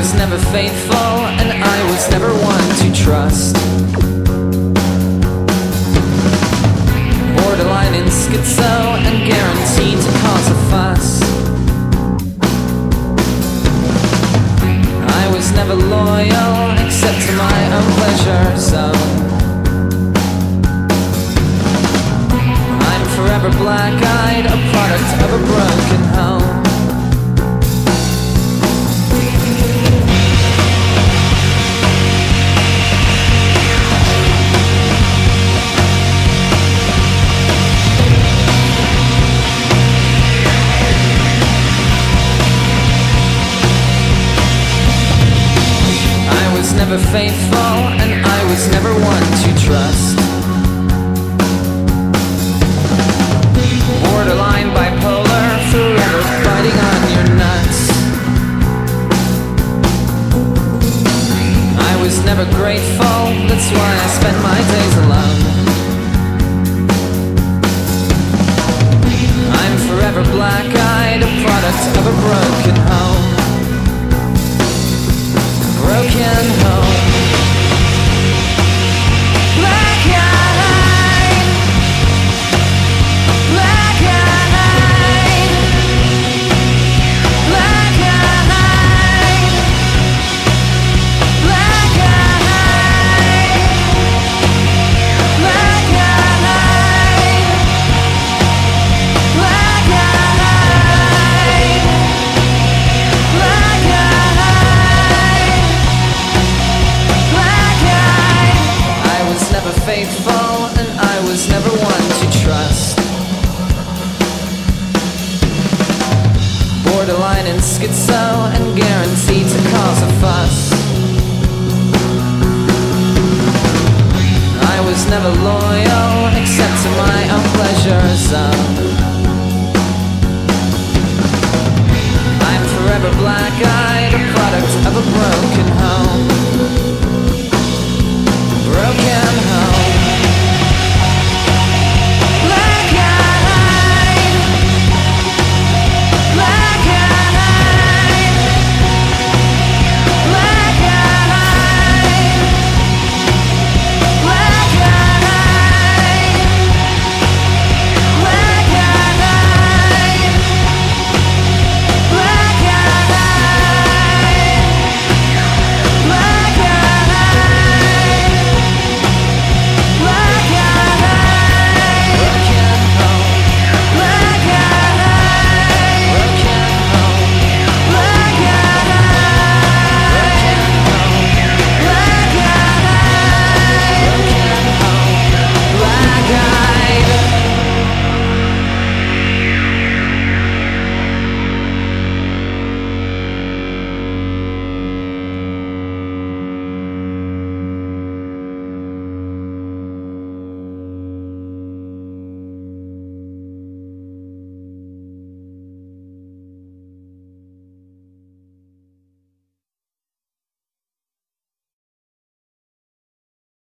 was never faithful, and I was never one to trust. Borderline in schizo and guaranteed to cause a fuss. I was never loyal except to my own pleasure zone. I'm forever black-eyed, a product of a broken home. I was never faithful, and I was never one to trust. Borderline bipolar, forever biting on your nuts. I was never grateful, that's why I spent my days alone. I'm forever black-eyed, a product of a broken home. Broken home. Black-eyed, black-eyed, black-eyed, black-eyed, black-eyed, black-eyed, black-eyed. I was never faithful, and I was never one to trust. Borderline in schizo and guaranteed to cause a fuss. I was never loyal except to my own pleasure zone.